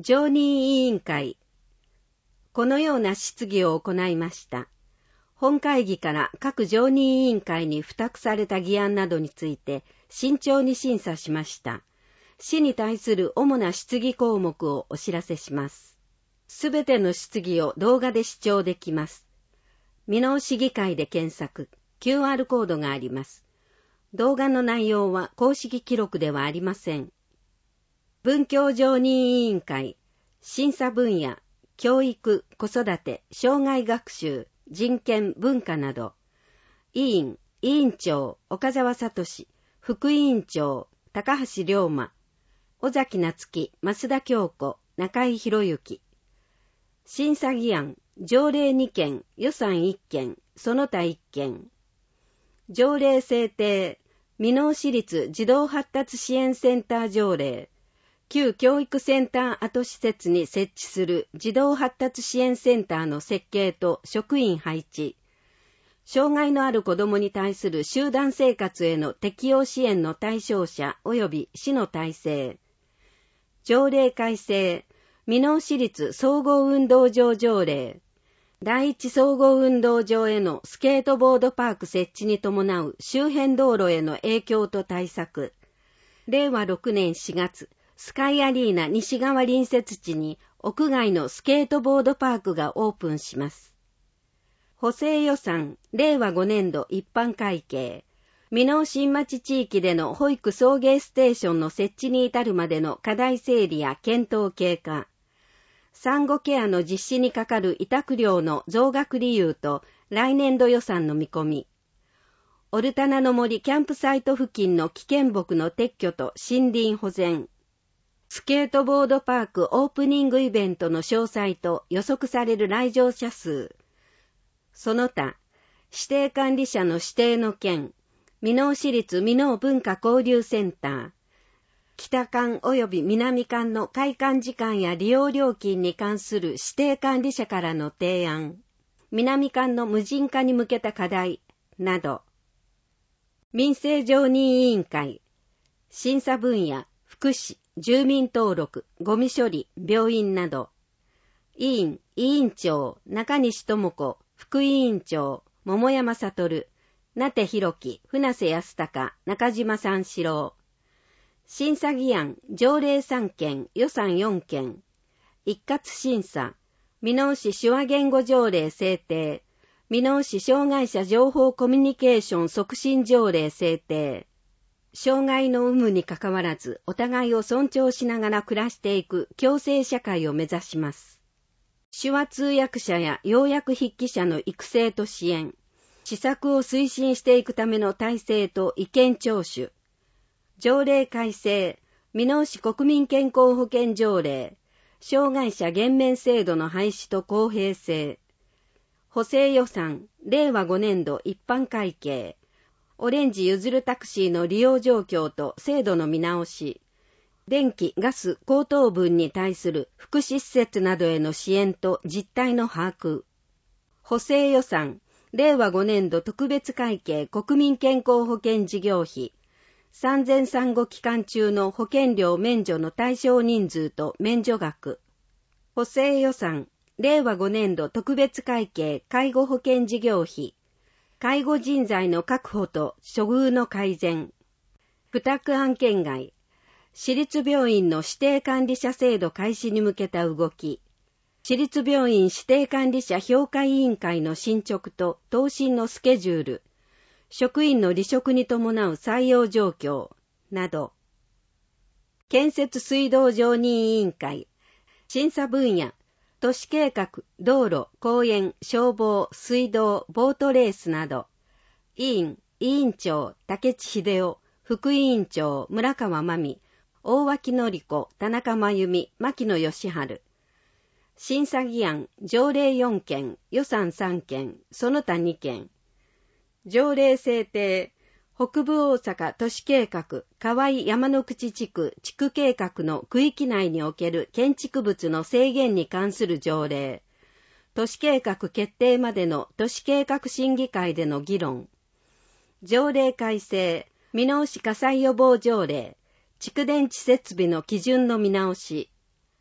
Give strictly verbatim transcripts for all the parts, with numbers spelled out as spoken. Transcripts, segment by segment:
常任委員会。このような質疑を行いました。本会議から各常任委員会に付託された議案などについて慎重に審査しました。市に対する主な質疑項目をお知らせします。すべての質疑を動画で視聴できます。箕面市議会で検索、キューアール コードがあります。動画の内容は公式記録ではありません。文教常任委員会、審査分野、教育、子育て、障害学習、人権、文化など。委員、委員長、岡澤聡、副委員長、高橋龍馬、尾崎夏樹、増田京子、中井博之。審査議案、条例にけん、予算いっけん、その他いっけん。条例制定、箕面市立児童発達支援センター条例。旧教育センター跡施設に設置する児童発達支援センターの設計と職員配置。障害のある子どもに対する集団生活への適用支援の対象者及び市の体制。条例改正、箕面市立総合運動場条例。第一総合運動場へのスケートボードパーク設置に伴う周辺道路への影響と対策。れいわろくねんしがつ、スカイアリーナ西側隣接地に屋外のスケートボードパークがオープンします。補正予算、れいわごねんど一般会計。箕面新町地域での保育送迎ステーションの設置に至るまでの課題整理や検討経過。産後ケアの実施にかかる委託料の増額理由と来年度予算の見込み。オルタナの森キャンプサイト付近の危険木の撤去と森林保全。スケートボードパークオープニングイベントの詳細と予測される来場者数。その他、指定管理者の指定の件、箕面市立箕面文化交流センター、北館及び南館の開館時間や利用料金に関する指定管理者からの提案、南館の無人化に向けた課題など。民生常任委員会、審査分野、福祉、住民登録、ゴミ処理、病院など。委員、委員長、中西智子、副委員長、桃山悟、名手弘樹、船瀬康隆、中島三四郎。審査議案、条例さんけん、予算よんけん。一括審査、箕面市手話言語条例制定、箕面市障害者情報コミュニケーション促進条例制定。障害の有無にかかわらず、お互いを尊重しながら暮らしていく共生社会を目指します。手話通訳者や要約筆記者の育成と支援、施策を推進していくための体制と意見聴取。条例改正、箕面市国民健康保険条例、障害者減免制度の廃止と公平性。補正予算、れいわごねんど一般会計。オレンジゆずるタクシーの利用状況と制度の見直し。電気・ガス高騰分に対する福祉施設などへの支援と実態の把握。補正予算、れいわごねんど特別会計国民健康保険事業費。産前産後期間中の保険料免除の対象人数と免除額。補正予算、れいわごねんど特別会計介護保険事業費。介護人材の確保と処遇の改善。付託案件外。市立病院の指定管理者制度開始に向けた動き。市立病院指定管理者評価委員会の進捗と答申のスケジュール。職員の離職に伴う採用状況。など。建設水道常任委員会。審査分野。都市計画、道路、公園、消防、水道、ボートレースなど。委員、委員長、竹地秀夫、副委員長、村川真美、大脇典子、田中真由美、牧野義治。審査議案、条例よんけん、予算さんけん、その他にけん。条例制定、北部大阪都市計画、河合山之口地区地区計画の区域内における建築物の制限に関する条例。都市計画決定までの都市計画審議会での議論。条例改正、箕面市火災予防条例、蓄電池設備の基準の見直し。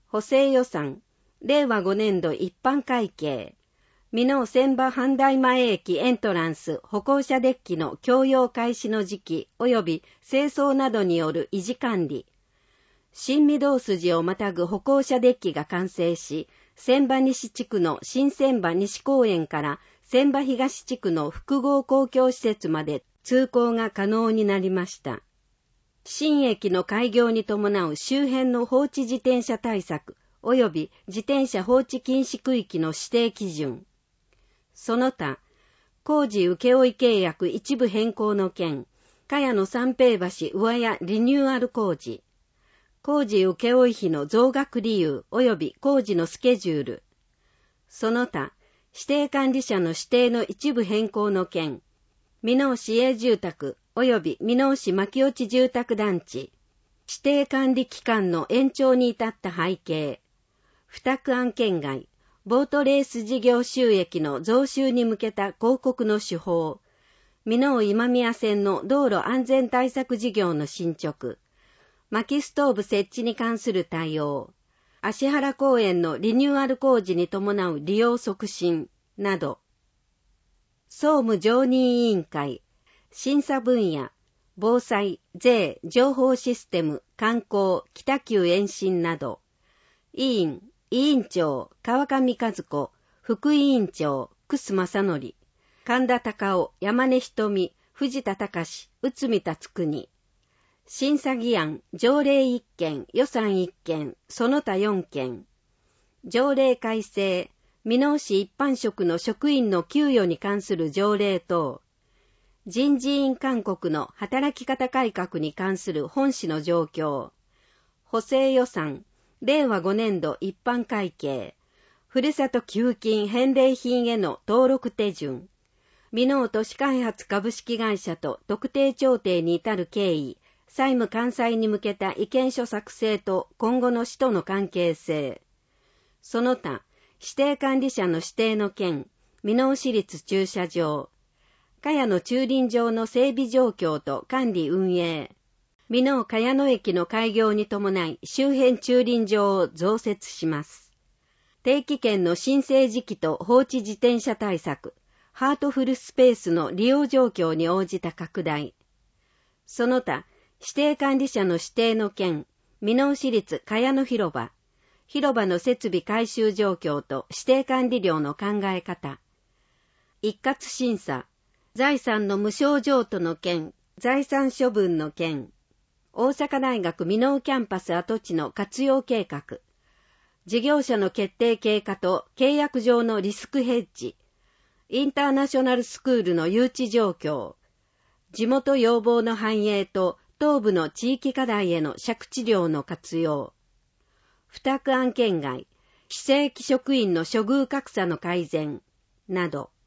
補正予算、れいわごねんど一般会計、美濃千葉阪大前駅エントランス歩行者デッキの供用開始の時期及び清掃などによる維持管理、新御堂筋をまたぐ歩行者デッキが完成し、千葉西地区の新千葉西公園から千葉東地区の複合公共施設まで通行が可能になりました。新駅の開業に伴う周辺の放置自転車対策及び自転車放置禁止区域の指定基準。その他、工事請負契約一部変更の件、茅野三平橋上屋リニューアル工事、工事請負費の増額理由及び工事のスケジュール。その他、指定管理者の指定の一部変更の件、美濃市営住宅及び美濃市牧落ち住宅団地、指定管理期間の延長に至った背景、付託案件外、ボートレース事業収益の増収に向けた広告の手法、美濃今宮線の道路安全対策事業の進捗、薪ストーブ設置に関する対応、芦原公園のリニューアル工事に伴う利用促進など、総務常任委員会、審査分野、防災、税、情報システム、観光、北九延伸など、委員、委員長、川上和子、副委員長、楠正則、神田隆夫、山根瞳、藤田隆、内海達国、審査議案、条例いっけん、予算いっけん、その他よんけん、条例改正、美濃市一般職の職員の給与に関する条例等、人事院勧告の働き方改革に関する本市の状況、補正予算、れいわごねんど一般会計、ふるさと給付金返礼品への登録手順、美濃都市開発株式会社と特定調停に至る経緯、債務完済に向けた意見書作成と今後の市との関係性、その他、指定管理者の指定の件、美濃市立駐車場、茅野駐輪場の整備状況と管理運営、美濃茅野駅の開業に伴い周辺駐輪場を増設します。定期券の申請時期と放置自転車対策、ハートフルスペースの利用状況に応じた拡大。その他、指定管理者の指定の件、美濃市立茅野広場、広場の設備改修状況と指定管理料の考え方。一括審査、財産の無償譲渡の件、財産処分の件、大阪大学美濃キャンパス跡地の活用計画、事業者の決定経過と契約上のリスクヘッジ、インターナショナルスクールの誘致状況、地元要望の反映と東部の地域課題への借地料の活用、付託案件外、非正規職員の処遇格差の改善など、